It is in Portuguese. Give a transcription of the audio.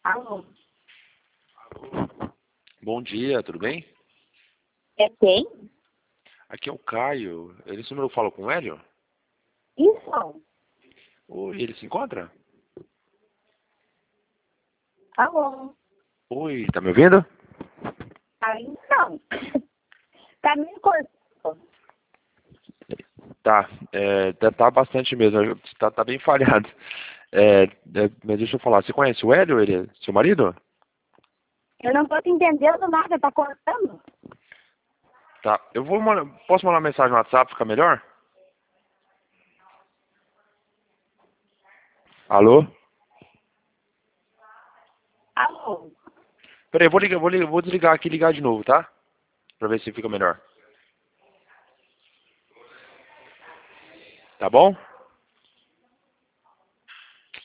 Alô? Bom dia, tudo bem? É quem? Aqui é o Caio. Esse número eu falo com o Hélio? Isso. Oi, ele se encontra? Alô? Oi, tá me ouvindo? Ah, então. Tá me cortando. Tá, tá bastante mesmo, tá bem falhado. Mas deixa eu falar, você conhece o Hélio, ele é seu marido? Eu não tô te entendendo nada, tá cortando? Tá, posso mandar uma mensagem no WhatsApp, fica melhor? Alô? Alô? Peraí, vou desligar aqui e ligar de novo, tá? Pra ver se fica melhor. Tá bom?